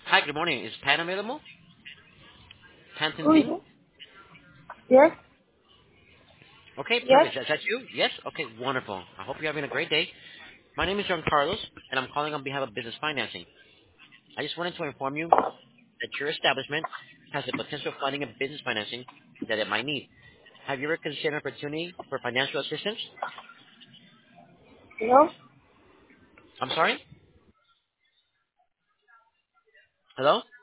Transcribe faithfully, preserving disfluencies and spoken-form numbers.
Hi, good morning. Is Pat available? Who is Pantanzin? it? Yes, Okay, yes. perfect. Is that you? Yes? Okay, wonderful. I hope you're having a great day. My name is John Carlos, and I'm calling on behalf of business financing. I just wanted to inform you that your establishment has the potential funding of business financing that it might need. Have you ever considered an opportunity for financial assistance? Hello? I'm sorry? Hello?